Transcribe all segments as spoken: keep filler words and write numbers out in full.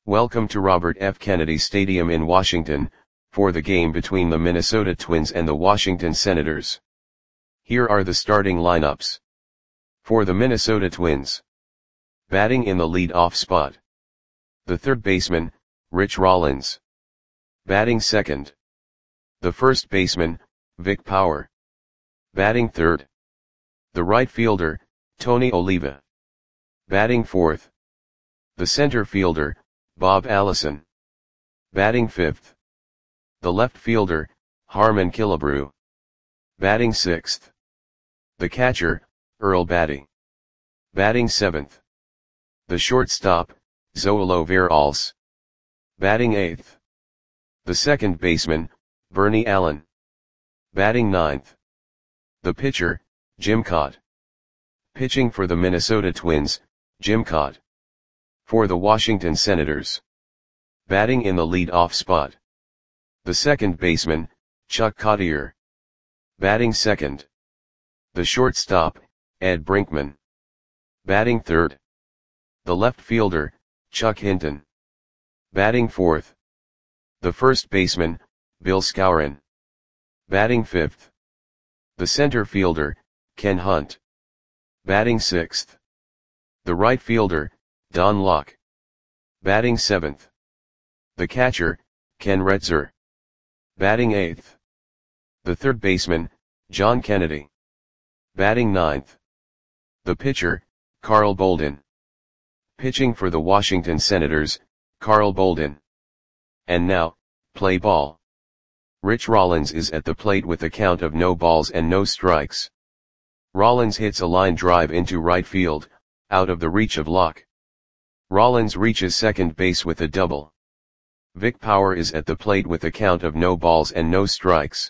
Welcome to Robert F. Kennedy Stadium in Washington, for the game between the Minnesota Twins and the Washington Senators. Here are the starting lineups. For the Minnesota Twins. Batting in the lead-off spot. The third baseman, Rich Rollins. Batting second. The first baseman, Vic Power. Batting third. The right fielder, Tony Oliva. Batting fourth. The center fielder, Bob Allison. Batting fifth. The left fielder, Harmon Killebrew. Batting sixth. The catcher, Earl Battey. Batting seventh. The shortstop, Zoilo Veralce. Batting eighth. The second baseman, Bernie Allen. Batting ninth. The pitcher, Jim Kaat. Pitching for the Minnesota Twins, Jim Kaat. For the Washington Senators. Batting in the lead-off spot. The second baseman, Chuck Cottier. Batting second. The shortstop, Ed Brinkman. Batting third. The left fielder, Chuck Hinton. Batting fourth. The first baseman, Bill Skowron. Batting fifth. The center fielder, Ken Hunt. Batting sixth. The right fielder, Don Locke. Batting seventh. The catcher, Ken Retzer. Batting eighth. The third baseman, John Kennedy. Batting ninth. The pitcher, Carl Bolden. Pitching for the Washington Senators, Carl Bolden. And now, play ball. Rich Rollins is at the plate with a count of no balls and no strikes. Rollins hits a line drive into right field, out of the reach of Locke. Rollins reaches second base with a double. Vic Power is at the plate with a count of no balls and no strikes.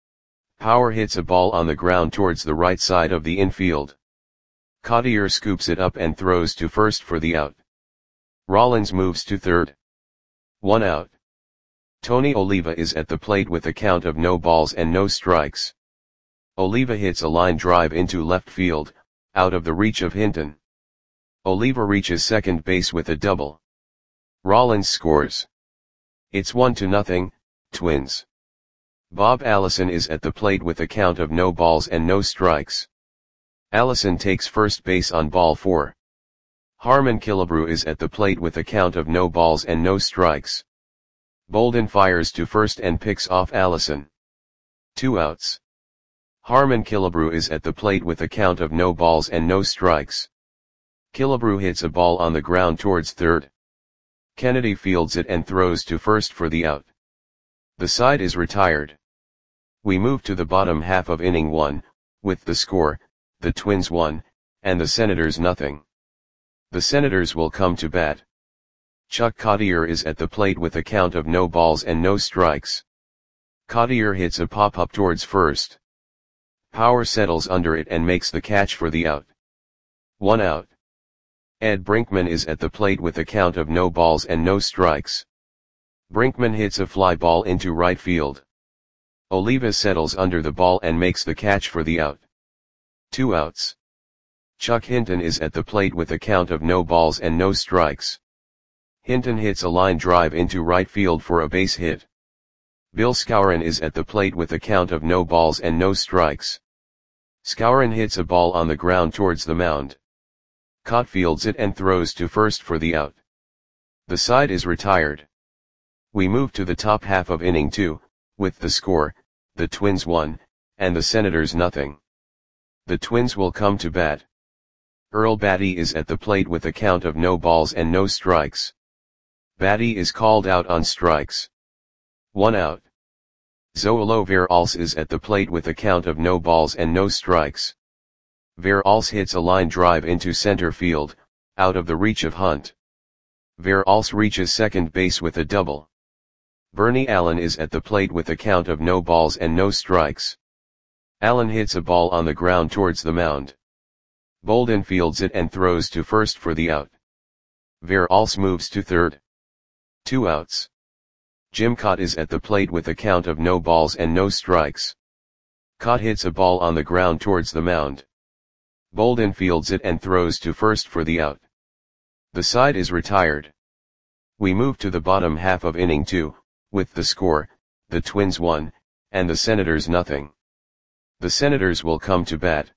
Power hits a ball on the ground towards the right side of the infield. Cottier scoops it up and throws to first for the out. Rollins moves to third. One out. Tony Oliva is at the plate with a count of no balls and no strikes. Oliva hits a line drive into left field, out of the reach of Hinton. Oliva reaches second base with a double. Rollins scores. It's one to nothing, Twins. Bob Allison is at the plate with a count of no balls and no strikes. Allison takes first base on ball four. Harmon Killebrew is at the plate with a count of no balls and no strikes. Bolden fires to first and picks off Allison. Two outs. Harmon Killebrew is at the plate with a count of no balls and no strikes. Killebrew hits a ball on the ground towards third. Kennedy fields it and throws to first for the out. The side is retired. We move to the bottom half of inning one, with the score, the Twins one, and the Senators nothing. The Senators will come to bat. Chuck Cottier is at the plate with a count of no balls and no strikes. Cottier hits a pop-up towards first. Power settles under it and makes the catch for the out. One out. Ed Brinkman is at the plate with a count of no balls and no strikes. Brinkman hits a fly ball into right field. Oliva settles under the ball and makes the catch for the out. Two outs. Chuck Hinton is at the plate with a count of no balls and no strikes. Hinton hits a line drive into right field for a base hit. Bill Skowron is at the plate with a count of no balls and no strikes. Skowron hits a ball on the ground towards the mound. Kaat fields it and throws to first for the out. The side is retired. We move to the top half of inning two, with the score, the Twins one, and the Senators nothing. The Twins will come to bat. Earl Battey is at the plate with a count of no balls and no strikes. Battey is called out on strikes. One out. Zoilo Veralce is at the plate with a count of no balls and no strikes. Veralce hits a line drive into center field, out of the reach of Hunt. Veralce reaches second base with a double. Bernie Allen is at the plate with a count of no balls and no strikes. Allen hits a ball on the ground towards the mound. Bolden fields it and throws to first for the out. Veralce moves to third. Two outs. Jim Kaat is at the plate with a count of no balls and no strikes. Kaat hits a ball on the ground towards the mound. Bolden fields it and throws to first for the out. The side is retired. We move to the bottom half of inning two, with the score, the Twins one, and the Senators nothing. The Senators will come to bat.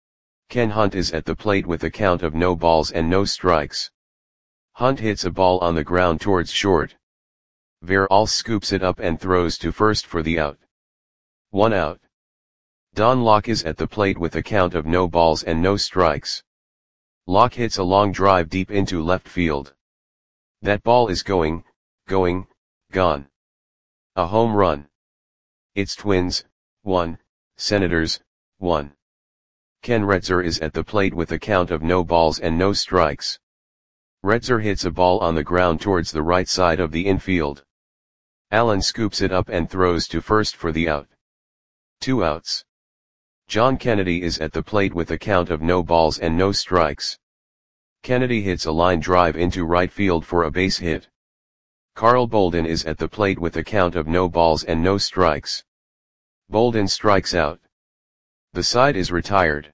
Ken Hunt is at the plate with a count of no balls and no strikes. Hunt hits a ball on the ground towards short. Veralce scoops it up and throws to first for the out. One out. Don Locke is at the plate with a count of no balls and no strikes. Locke hits a long drive deep into left field. That ball is going, going, gone. A home run. It's Twins, one, Senators, one. Ken Retzer is at the plate with a count of no balls and no strikes. Retzer hits a ball on the ground towards the right side of the infield. Allen scoops it up and throws to first for the out. Two outs. John Kennedy is at the plate with a count of no balls and no strikes. Kennedy hits a line drive into right field for a base hit. Carl Bolden is at the plate with a count of no balls and no strikes. Bolden strikes out. The side is retired.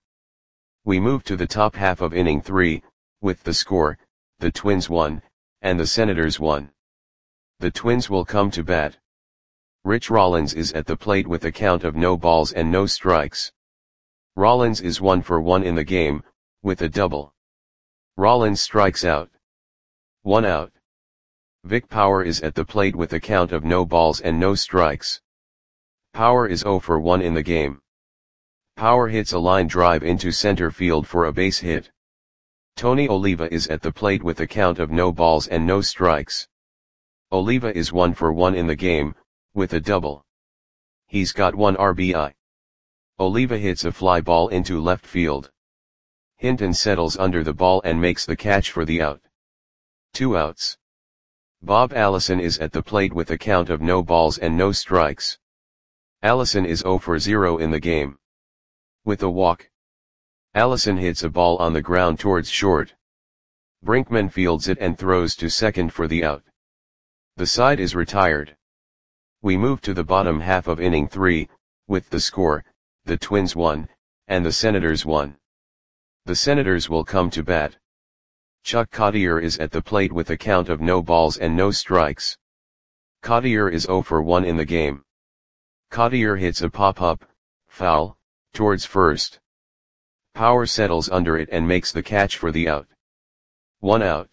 We move to the top half of inning three, with the score, the Twins one, and the Senators one. The Twins will come to bat. Rich Rollins is at the plate with a count of no balls and no strikes. Rollins is one for one in the game, with a double. Rollins strikes out. One out. Vic Power is at the plate with a count of no balls and no strikes. Power is zero for one in the game. Power hits a line drive into center field for a base hit. Tony Oliva is at the plate with a count of no balls and no strikes. Oliva is one for one in the game, with a double. He's got one R B I. Oliva hits a fly ball into left field. Hinton settles under the ball and makes the catch for the out. Two outs. Bob Allison is at the plate with a count of no balls and no strikes. Allison is zero for zero in the game. With a walk. Allison hits a ball on the ground towards short. Brinkman fields it and throws to second for the out. The side is retired. We move to the bottom half of inning three, with the score, the Twins one, and the Senators one. The Senators will come to bat. Chuck Cottier is at the plate with a count of no balls and no strikes. Cottier is zero for one in the game. Cottier hits a pop-up, foul, towards first. Power settles under it and makes the catch for the out. One out.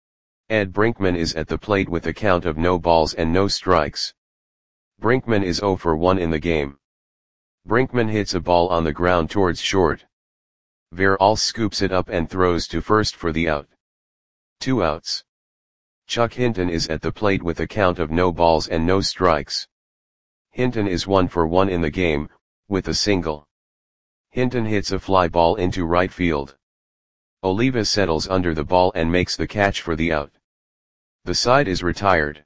Ed Brinkman is at the plate with a count of no balls and no strikes. Brinkman is zero for one in the game. Brinkman hits a ball on the ground towards short. Veralce scoops it up and throws to first for the out. Two outs. Chuck Hinton is at the plate with a count of no balls and no strikes. Hinton is one for one in the game, with a single. Hinton hits a fly ball into right field. Oliva settles under the ball and makes the catch for the out. The side is retired.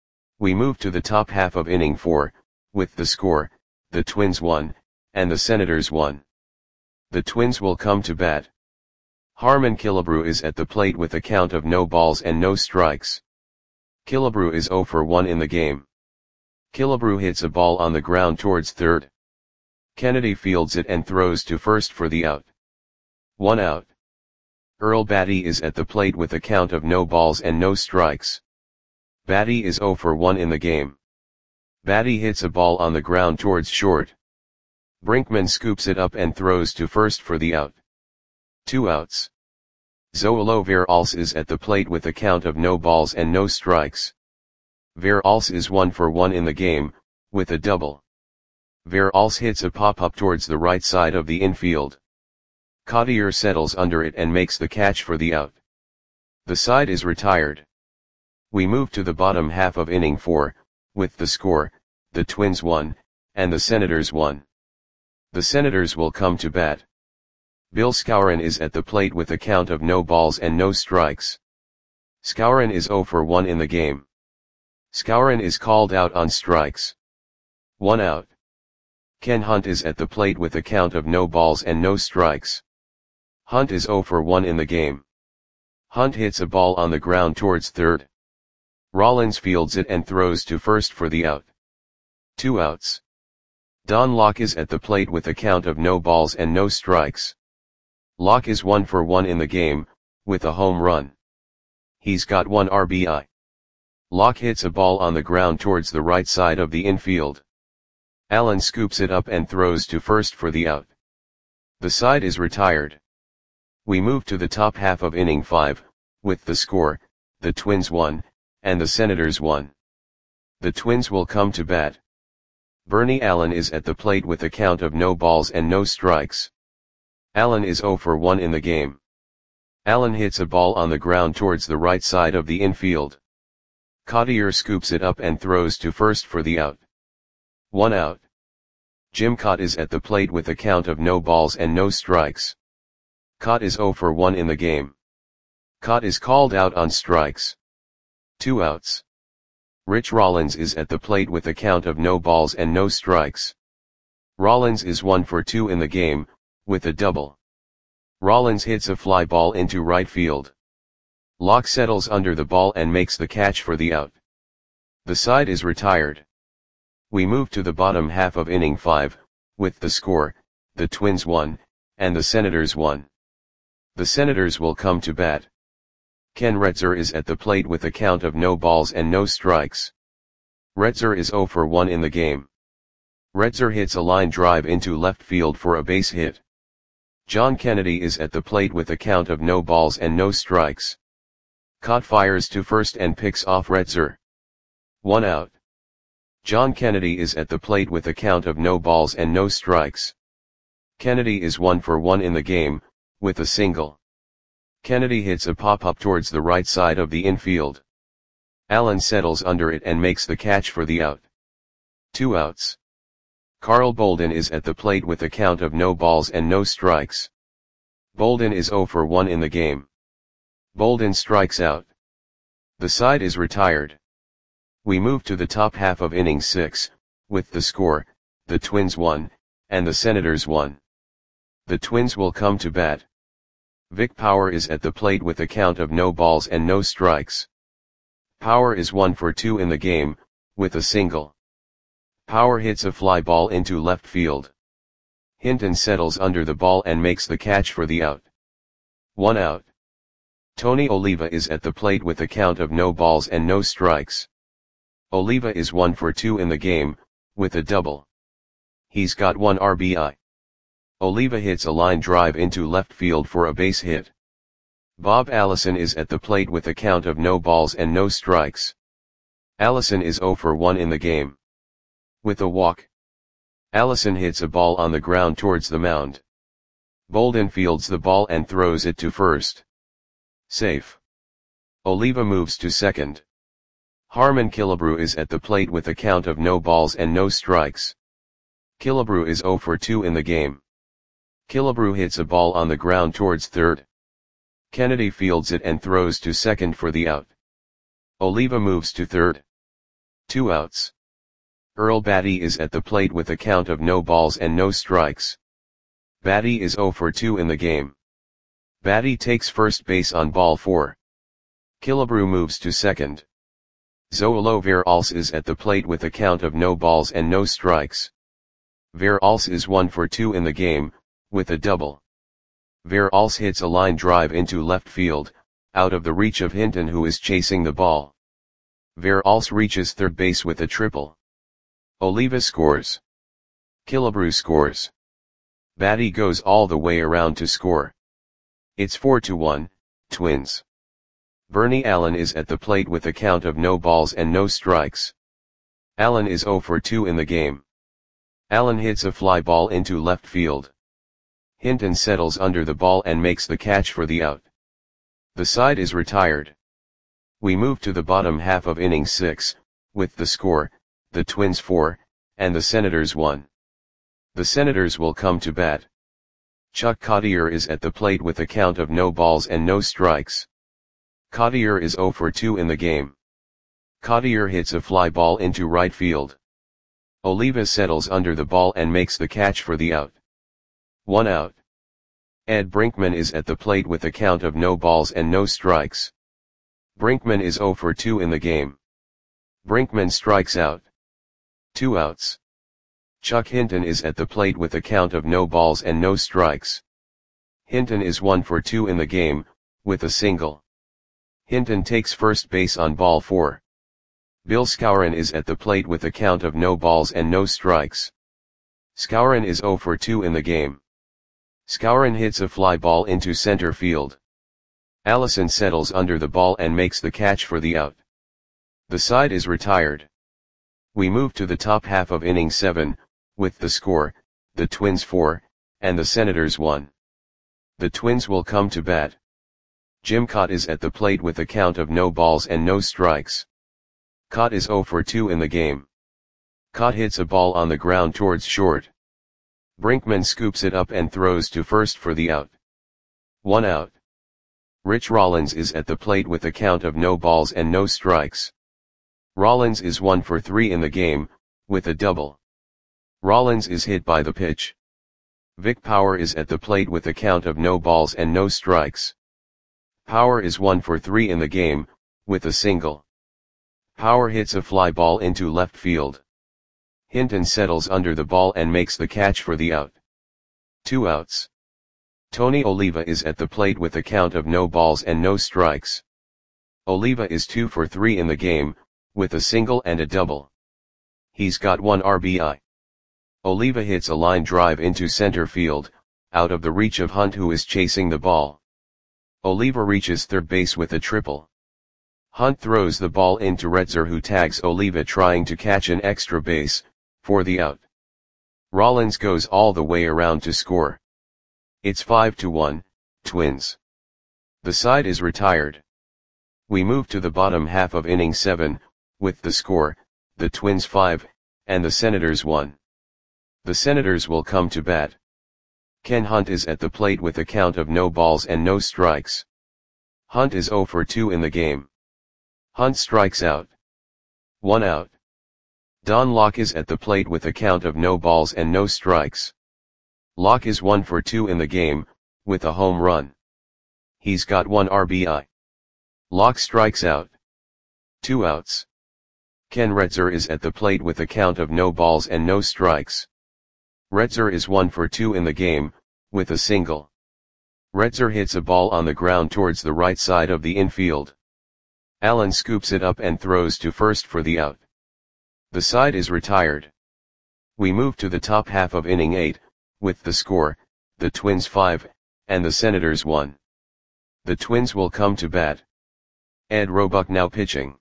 We move to the top half of inning four, with the score, the Twins one, and the Senators one. The Twins will come to bat. Harmon Killebrew is at the plate with a count of no balls and no strikes. Killebrew is zero for one in the game. Killebrew hits a ball on the ground towards third. Kennedy fields it and throws to first for the out. One out. Earl Batty is at the plate with a count of no balls and no strikes. Batty is zero for one in the game. Batty hits a ball on the ground towards short. Brinkman scoops it up and throws to first for the out. Two outs. Zoilo Veralce is at the plate with a count of no balls and no strikes. Veralce is one for one in the game, with a double. Veralce hits a pop-up towards the right side of the infield. Cottier settles under it and makes the catch for the out. The side is retired. We move to the bottom half of inning four, with the score, the Twins one, and the Senators one. The Senators will come to bat. Bill Skowron is at the plate with a count of no balls and no strikes. Skowron is zero for one in the game. Skowron is called out on strikes. One out. Ken Hunt is at the plate with a count of no balls and no strikes. Hunt is zero for one in the game. Hunt hits a ball on the ground towards third. Rollins fields it and throws to first for the out. Two outs. Don Locke is at the plate with a count of no balls and no strikes. Locke is one for one in the game, with a home run. He's got one R B I. Locke hits a ball on the ground towards the right side of the infield. Allen scoops it up and throws to first for the out. The side is retired. We move to the top half of inning five, with the score, the Twins one, and the Senators one. The Twins will come to bat. Bernie Allen is at the plate with a count of no balls and no strikes. Allen is oh for one in the game. Allen hits a ball on the ground towards the right side of the infield. Cottier scoops it up and throws to first for the out. One out. Jim Kaat is at the plate with a count of no balls and no strikes. Kaat is oh for one in the game. Kaat is called out on strikes. Two outs. Rich Rollins is at the plate with a count of no balls and no strikes. Rollins is one for two in the game, with a double. Rollins hits a fly ball into right field. Locke settles under the ball and makes the catch for the out. The side is retired. We move to the bottom half of inning five, with the score, the Twins one, and the Senators one. The Senators will come to bat. Ken Retzer is at the plate with a count of no balls and no strikes. Retzer is oh for one in the game. Retzer hits a line drive into left field for a base hit. John Kennedy is at the plate with a count of no balls and no strikes. Kaat fires to first and picks off Retzer. One out. John Kennedy is at the plate with a count of no balls and no strikes. Kennedy is one for one in the game, with a single. Kennedy hits a pop-up towards the right side of the infield. Allen settles under it and makes the catch for the out. Two outs. Carl Bolden is at the plate with a count of no balls and no strikes. Bolden is oh for one in the game. Bolden strikes out. The side is retired. We move to the top half of inning six, with the score, the Twins one, and the Senators one. The Twins will come to bat. Vic Power is at the plate with a count of no balls and no strikes. Power is one for two in the game, with a single. Power hits a fly ball into left field. Hinton settles under the ball and makes the catch for the out. One out. Tony Oliva is at the plate with a count of no balls and no strikes. Oliva is one for two in the game, with a double. He's got one R B I. Oliva hits a line drive into left field for a base hit. Bob Allison is at the plate with a count of no balls and no strikes. Allison is oh for one in the game. With a walk. Allison hits a ball on the ground towards the mound. Bolden fields the ball and throws it to first. Safe. Oliva moves to second. Harmon Killebrew is at the plate with a count of no balls and no strikes. Killebrew is oh for two in the game. Killebrew hits a ball on the ground towards third. Kennedy fields it and throws to second for the out. Oliva moves to third. Two outs. Earl Batty is at the plate with a count of no balls and no strikes. Batty is oh for two in the game. Batty takes first base on ball four. Killebrew moves to second. Zoilo Veralce is at the plate with a count of no balls and no strikes. Veralce is one for two in the game, with a double. Veralce hits a line drive into left field, out of the reach of Hinton who is chasing the ball. Veralce reaches third base with a triple. Oliva scores. Killebrew scores. Batty goes all the way around to score. It's four to one, Twins. Bernie Allen is at the plate with a count of no balls and no strikes. Allen is oh for two in the game. Allen hits a fly ball into left field. Hinton settles under the ball and makes the catch for the out. The side is retired. We move to the bottom half of inning six, with the score, the Twins four, and the Senators one. The Senators will come to bat. Chuck Cottier is at the plate with a count of no balls and no strikes. Cottier is oh for two in the game. Cottier hits a fly ball into right field. Oliva settles under the ball and makes the catch for the out. One out. Ed Brinkman is at the plate with a count of no balls and no strikes. Brinkman is oh for two in the game. Brinkman strikes out. Two outs. Chuck Hinton is at the plate with a count of no balls and no strikes. Hinton is one for two in the game, with a single. Hinton takes first base on ball four. Bill Skowron is at the plate with a count of no balls and no strikes. Skowron is zero for two in the game. Skowron hits a fly ball into center field. Allison settles under the ball and makes the catch for the out. The side is retired. We move to the top half of inning seven, with the score, the Twins four, and the Senators one. The Twins will come to bat. Jim Kaat is at the plate with a count of no balls and no strikes. Kaat is zero for two in the game. Kaat hits a ball on the ground towards short. Brinkman scoops it up and throws to first for the out. One out. Rich Rollins is at the plate with a count of no balls and no strikes. Rollins is one for three in the game, with a double. Rollins is hit by the pitch. Vic Power is at the plate with a count of no balls and no strikes. Power is one for three in the game, with a single. Power hits a fly ball into left field. Hinton settles under the ball and makes the catch for the out. Two outs. Tony Oliva is at the plate with a count of no balls and no strikes. Oliva is two for three in the game, with a single and a double. He's got one R B I. Oliva hits a line drive into center field, out of the reach of Hunt, who is chasing the ball. Oliva reaches third base with a triple. Hunt throws the ball into Retzer, who tags Oliva trying to catch an extra base, for the out. Rollins goes all the way around to score. It's five to one, Twins. The side is retired. We move to the bottom half of inning seven, with the score, the Twins five, and the Senators one. The Senators will come to bat. Ken Hunt is at the plate with a count of no balls and no strikes. Hunt is zero for two in the game. Hunt strikes out. One out. Don Locke is at the plate with a count of no balls and no strikes. Locke is one for two in the game, with a home run. He's got one R B I. Locke strikes out. Two outs. Ken Retzer is at the plate with a count of no balls and no strikes. Retzer is one for two in the game, with a single. Retzer hits a ball on the ground towards the right side of the infield. Allen scoops it up and throws to first for the out. The side is retired. We move to the top half of inning eight, with the score, the Twins five, and the Senators one. The Twins will come to bat. Ed Roebuck now pitching.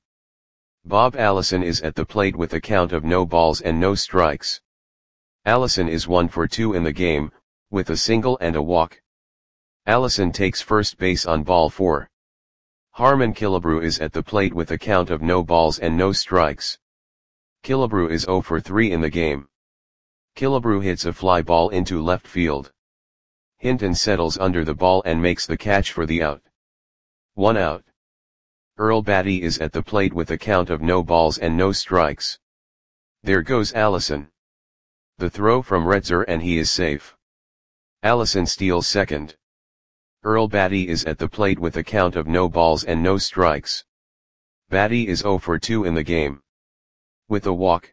Bob Allison is at the plate with a count of no balls and no strikes. Allison is one for two in the game, with a single and a walk. Allison takes first base on ball four. Harmon Killebrew is at the plate with a count of no balls and no strikes. Killebrew is zero for three in the game. Killebrew hits a fly ball into left field. Hinton settles under the ball and makes the catch for the out. One out. Earl Batty is at the plate with a count of no balls and no strikes. There goes Allison. The throw from Retzer and he is safe. Allison steals second. Earl Batty is at the plate with a count of no balls and no strikes. Batty is zero for two in the game. With a walk.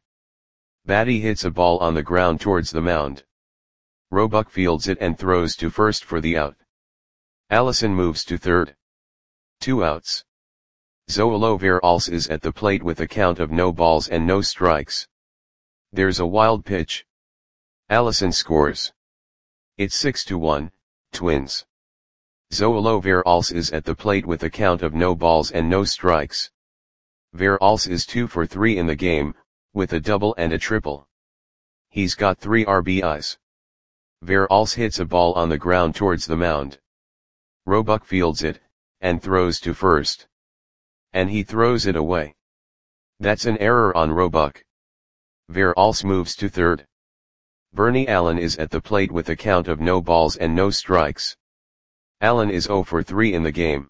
Batty hits a ball on the ground towards the mound. Roebuck fields it and throws to first for the out. Allison moves to third. Two outs. Zoilo Veralce is at the plate with a count of no balls and no strikes. There's a wild pitch. Allison scores. It's six to one, Twins. Zoilo Veralce is at the plate with a count of no balls and no strikes. Veralce is two for three in the game, with a double and a triple. He's got three R B Is. Veralce hits a ball on the ground towards the mound. Roebuck fields it, and throws to first. And he throws it away. That's an error on Roebuck. Veralce moves to third. Bernie Allen is at the plate with a count of no balls and no strikes. Allen is zero for three in the game.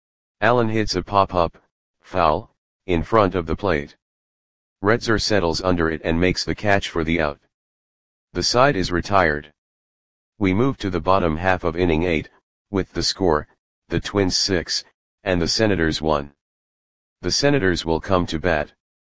Allen hits a pop-up, foul, in front of the plate. Retzer settles under it and makes the catch for the out. The side is retired. We move to the bottom half of inning eight, with the score, the Twins six, and the Senators one. The Senators will come to bat.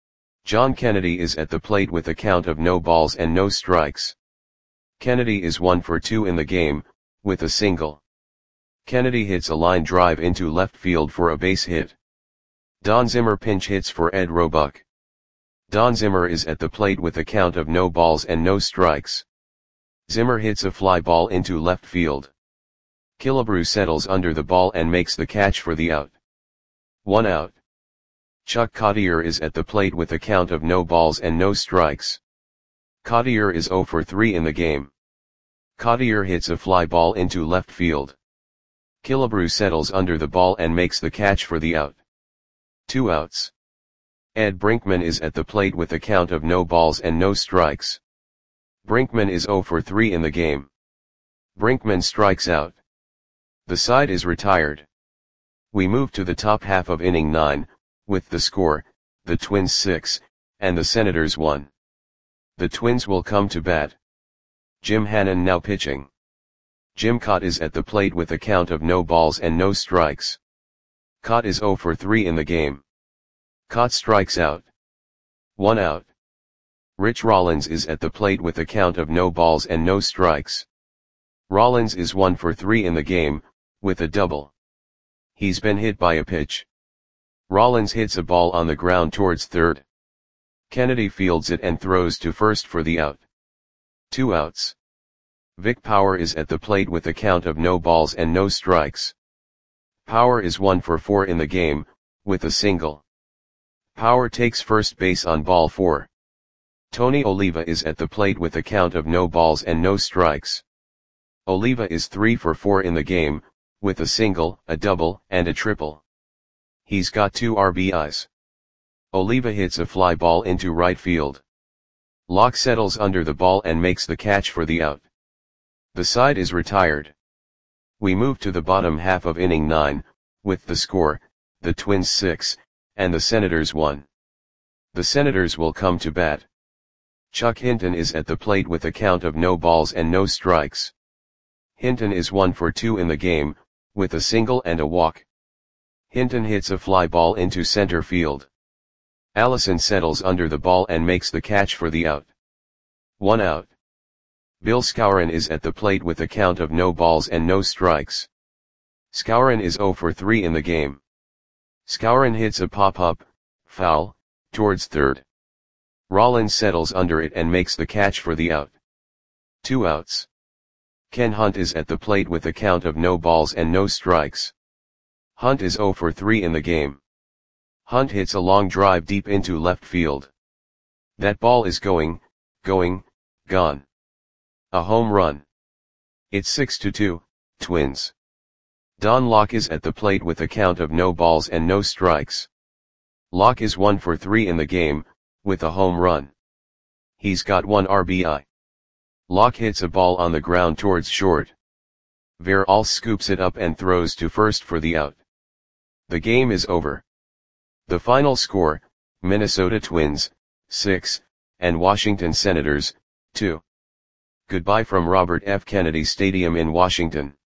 John Kennedy is at the plate with a count of no balls and no strikes. Kennedy is one for two in the game, with a single. Kennedy hits a line drive into left field for a base hit. Don Zimmer pinch hits for Ed Roebuck. Don Zimmer is at the plate with a count of no balls and no strikes. Zimmer hits a fly ball into left field. Killebrew settles under the ball and makes the catch for the out. One out. Chuck Cottier is at the plate with a count of no balls and no strikes. Cottier is zero for three in the game. Cottier hits a fly ball into left field. Killebrew settles under the ball and makes the catch for the out. Two outs. Ed Brinkman is at the plate with a count of no balls and no strikes. Brinkman is zero for three in the game. Brinkman strikes out. The side is retired. We move to the top half of inning nine, with the score, the Twins six, and the Senators one. The Twins will come to bat. Jim Hannon now pitching. Jim Kaat is at the plate with a count of no balls and no strikes. Kaat is zero for three in the game. Kaat strikes out. One out. Rich Rollins is at the plate with a count of no balls and no strikes. Rollins is one for three in the game, with a double. He's been hit by a pitch. Rollins hits a ball on the ground towards third. Kennedy fields it and throws to first for the out. Two outs. Vic Power is at the plate with a count of no balls and no strikes. Power is one for four in the game, with a single. Power takes first base on ball four. Tony Oliva is at the plate with a count of no balls and no strikes. Oliva is three for four in the game, with a single, a double, and a triple. He's got two R B Is. Oliva hits a fly ball into right field. Locke settles under the ball and makes the catch for the out. The side is retired. We move to the bottom half of inning nine, with the score, the Twins six, and the Senators one. The Senators will come to bat. Chuck Hinton is at the plate with a count of no balls and no strikes. Hinton is one for two in the game, with a single and a walk. Hinton hits a fly ball into center field. Allison settles under the ball and makes the catch for the out. One out. Bill Skowron is at the plate with a count of no balls and no strikes. Skowron is zero for three in the game. Skowron hits a pop-up, foul, towards third. Rollins settles under it and makes the catch for the out. Two outs. Ken Hunt is at the plate with a count of no balls and no strikes. Hunt is zero for three in the game. Hunt hits a long drive deep into left field. That ball is going, going, gone. A home run. It's six to two, Twins. Don Locke is at the plate with a count of no balls and no strikes. Locke is one for three in the game, with a home run. He's got one R B I. Locke hits a ball on the ground towards short. Veralls scoops it up and throws to first for the out. The game is over. The final score, Minnesota Twins, six, and Washington Senators, two. Goodbye from Robert F. Kennedy Stadium in Washington.